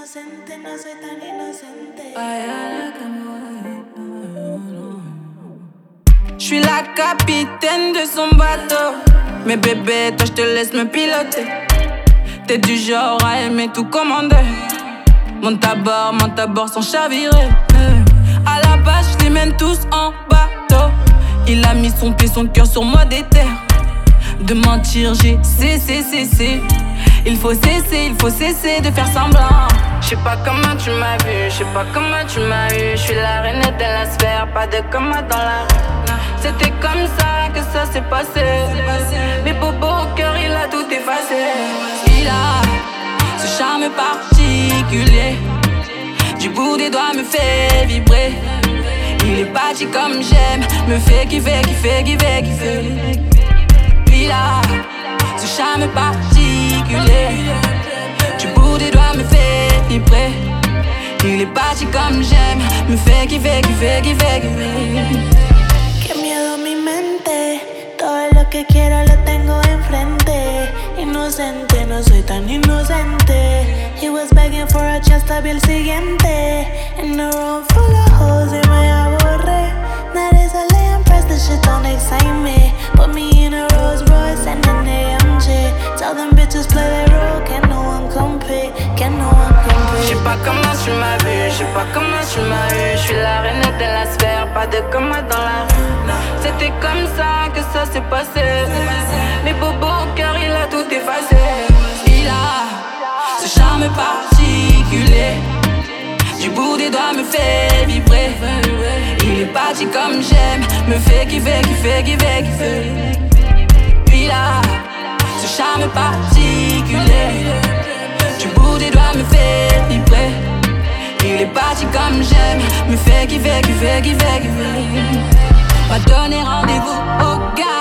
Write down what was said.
inocente, no soy tan inocente. Je suis la capitaine de son bateau. Mais bébé, toi je te laisse me piloter. T'es du genre à aimer tout commander. Monte à bord sans chavirer. À la base, je les mène tous en bateau. Il a mis son pied, son cœur sur moi d'éther. De mentir, j'ai cessé. Il faut cesser de faire semblant. J'sais pas comment tu m'as vu, j'sais pas comment tu m'as eu. J'suis la reine de la sphère, pas de coma dans la rue. C'était comme ça que ça s'est passé. Mais Bobo au cœur, il a tout effacé. Il a ce charme particulier. Du bout des doigts me fait vibrer. Il est parti comme j'aime, me fait kiffer. Il a ce charme particulier. Du bout des doigts me fait vibrer. Il est parti comme j'aime, me fait kiffer. Qué miedo mi mente, todo lo que quiero lo tengo enfrente. Inocente, no soy tan inocente. He was begging for a chance to be el siguiente. In a room full of hoes y me aburre. Nadie sale and press, this shit don't excite me. Put me in a Rolls Royce and an AMG. Tell them bitches play their role, can no one compete, can no one compete. J'sais pas comment tu m'as vu, j'sais pas comment tu m'as eu. J'suis la reine de la sphère, pas de coma dans la rue. C'était comme ça que ça s'est passé. Mais Bobo au cœur, il a tout effacé. Il a ce charme particulier. Du bout des doigts me fait vibrer. Il est parti comme j'aime, me fait kiffer. Il a ce charme particulier. Du bout des doigts me fait vibrer. Il est parti comme j'aime, me fait kiffer. M'a donné rendez-vous au gars.